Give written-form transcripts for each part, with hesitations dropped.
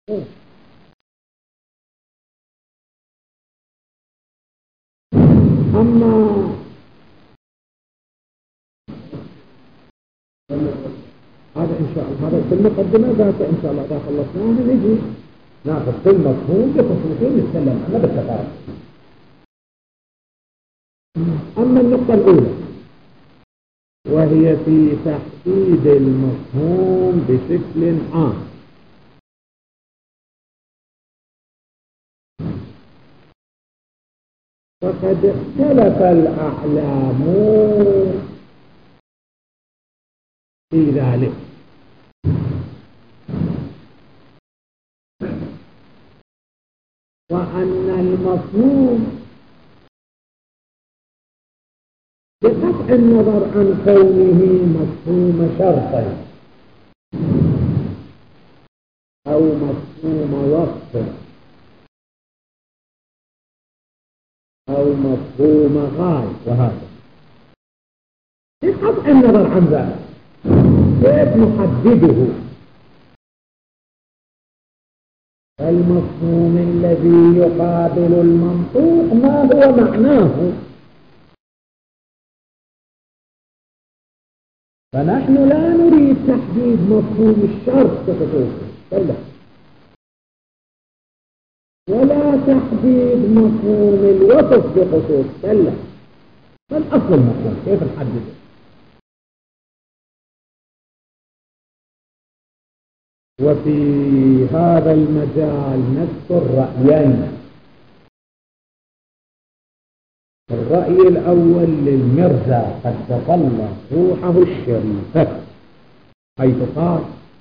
أما هذا إن شاء الله، هذا في المقدمة ذات إن شاء الله إذا خلصناها نجي ناخذ في المفهوم بخصوصين نتكلم عنها بالتفاصيل. أما النقطة الأولى وهي في تحديد المفهوم بشكل عام، فقد اختلف الأعلام في ذلك، وأن المفهوم بقطع النظر عن كونه مفهوم شرطي أو مفهوم وصف أو مفهوم غاية، وهذا بقطع النظر عن ذلك كيف نحدده المفهوم الذي يقابل المنطوق ما هو معناه؟ فنحن لا نريد تحديد مفهوم الشرط بخصوصه ولا تحديد مفهوم الوصف بخصوصه، بل أصل المفهوم كيف نحدده. وفي هذا المجال نذكر رأيين. الرأي الأول للمرزا قدس الله روحه الشريفة، حيث قال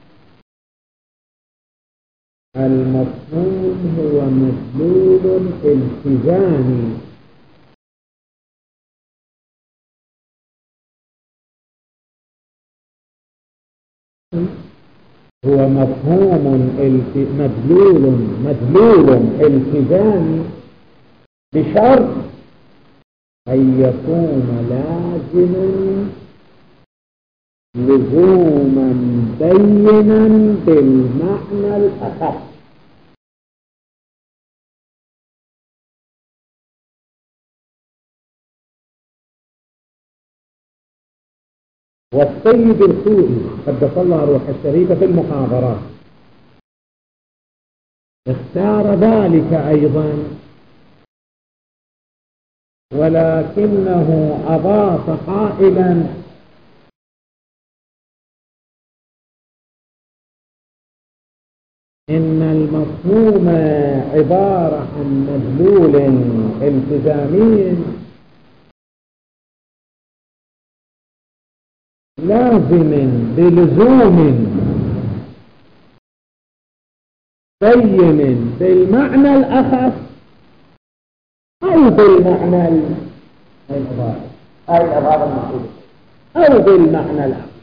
المفهوم هو مدلول التزامي هو مفهوم مدلول التزامي بشرط أن يكون لازما لزوما بينا بالمعنى الأخف. والسيد الخوئي قدس الله روحه الشريفة في المحاضرات اختار ذلك أيضا، ولكنه أضاف قائلا إن المفهوم عبارة عن مدلول التزامي لازم بلزوم بين بالمعنى الأخف أو بالمعنى الإضافي أو بالمعنى الأخف.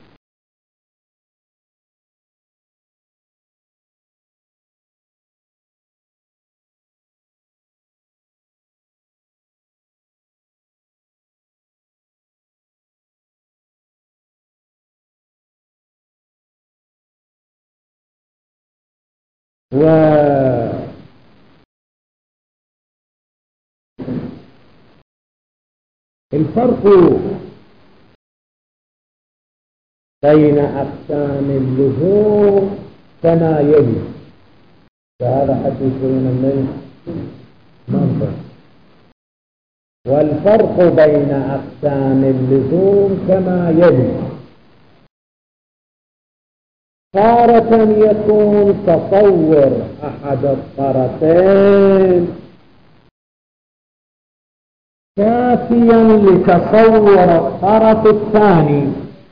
والفرق بين أقسام اللزوم كما يلي، فهذا حديث بين الليل منطق. والفرق بين أقسام اللزوم كما يلي: تارة يكون تصور أحد الطرفين كافيا لتصور الطرف الثاني،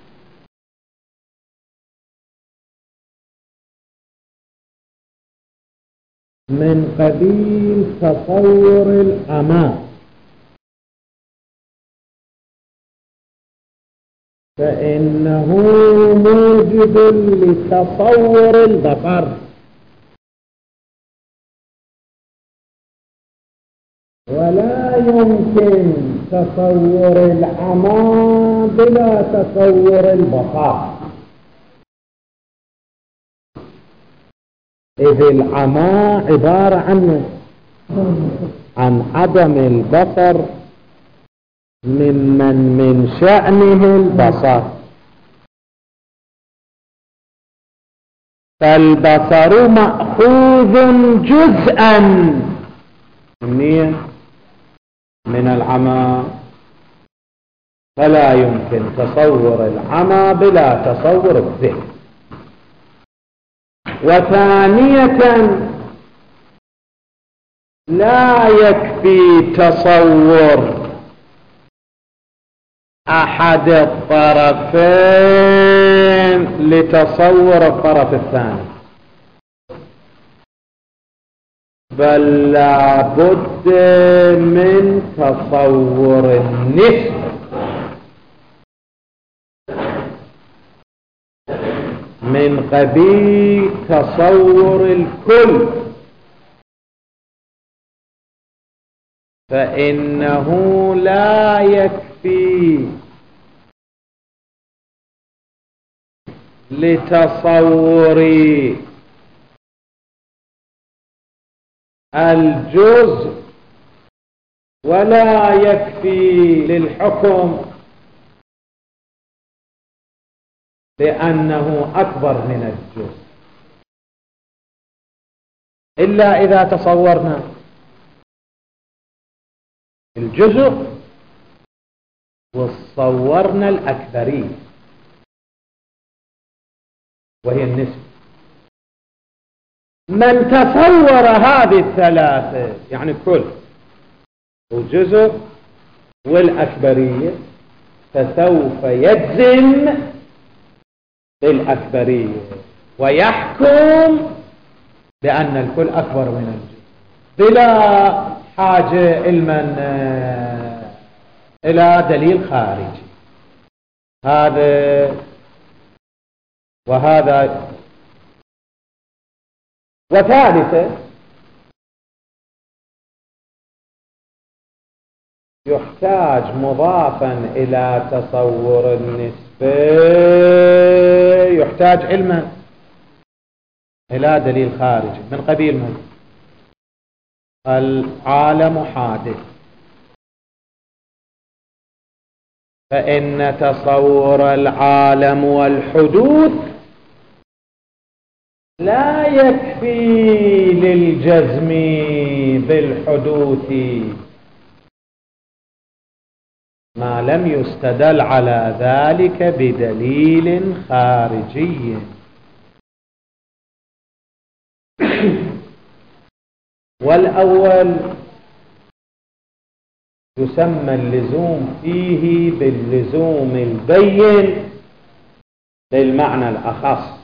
من قبيل تصور الأمان، فإنه موجب لتصور البصر، ولا يمكن تصور العمى بلا تصور البصر. إذ العمى عبارة عن عدم البصر ممن من شأنه البصر، فالبصر مأخوذ جزءا من العمى، فلا يمكن تصور العمى بلا تصور الذهن. وثانية لا يكفي تصور أحد الطرفين لتصور الطرف الثاني، بل لا بد من تصور النسبة من قبيل تصور الكل، فإنه لا يكفي لتصور الجزء ولا يكفي للحكم لأنه أكبر من الجزء، إلا إذا تصورنا الجزء وصورنا الأكبرية وهي النسبة. من تصور هذه الثلاثة يعني كل وجزء والأكبرية فسوف يجزم بالأكبرية ويحكم بأن الكل أكبر من الجزء بلا حاجة إلى دليل خارجي. هذا وهذا. وثالثا يحتاج مضافا إلى تصور النسبة، يحتاج علما إلى دليل خارجي من قبيل من العالم حادث، فإن تصور العالم والحدوث لا يكفي للجزم بالحدوث ما لم يستدل على ذلك بدليل خارجي. والأول يسمى اللزوم فيه باللزوم البين للمعنى الأخص،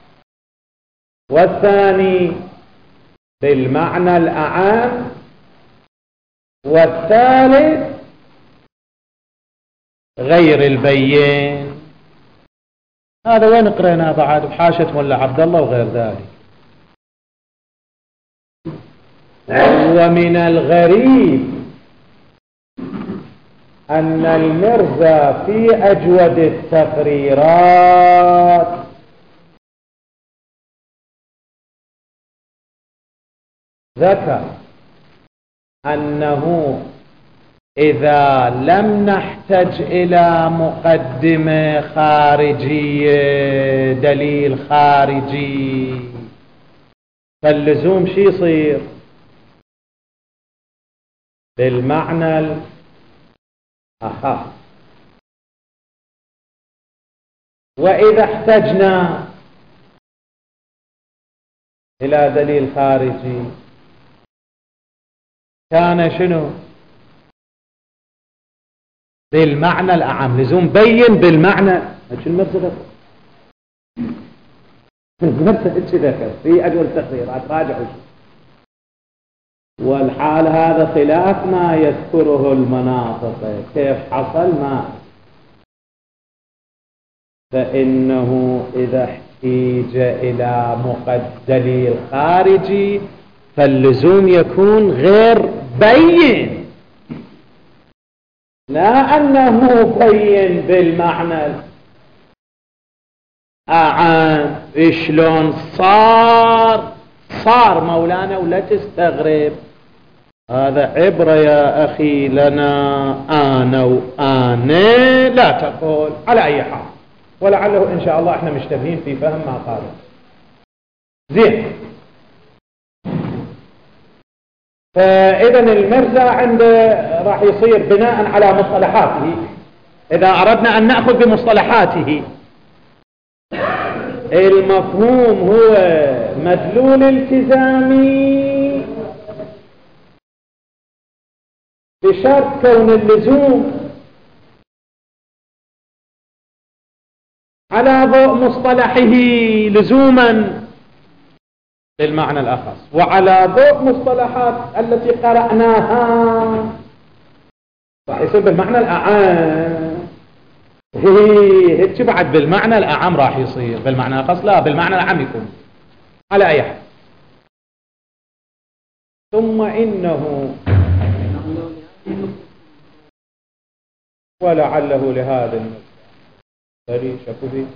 والثاني بالمعنى الأعم، والثالث غير البين. هذا وين قريناه بعد بحاشة ملا عبد الله وغير ذلك. ومن الغريب أن المرزا في أجود التقريرات ذكر أنه إذا لم نحتج إلى مقدمة خارجية دليل خارجي فاللزوم شي يصير بالمعنى الأخص. وإذا احتجنا إلى دليل خارجي كان شنو؟ بالمعنى الأعم، لزوم بين بالمعنى. ايش المرسل ذكر في أجل التقريرات راجعوا. والحال هذا خلاف ما يذكره المناطق كيف حصل ما، فإنه إذا احتيج إلى دليل خارجي فاللزوم يكون غير بين، لا أنه بين بالمعنى الأعم. شلون صار مولانا ولا تستغرب. هذا عبرة يا أخي لنا أنا وأنا، لا تقول على أي حال، ولعله إن شاء الله إحنا مشتبهين في فهم ما قاله. زين، فإذا المرزا عنده راح يصير بناء على مصطلحاته. إذا أردنا أن نأخذ بمصطلحاته، المفهوم هو مدلول التزامي بشرط كون اللزوم على ضوء مصطلحه لزوما للمعنى الأخص، وعلى ضوء مصطلحات التي قرأناها راح يصير بالمعنى الأعام. هيك بعد بالمعنى الأعام راح يصير، بالمعنى الأخص لا، بالمعنى الأعام يكون على أي حال. ثم إنه ولعله لهذا المثل شكوه.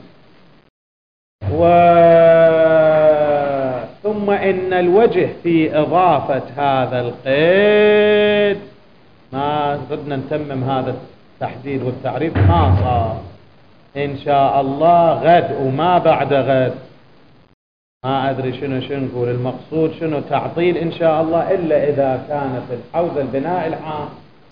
ثم إن الوجه في إضافة هذا القيد، ما ردنا نتمم هذا التحديد والتعريف، ما صار إن شاء الله غد وما بعد غد، ما أدري شنو نقول، المقصود شنو تعطيل إن شاء الله، إلا إذا كانت الحوزة البناء العام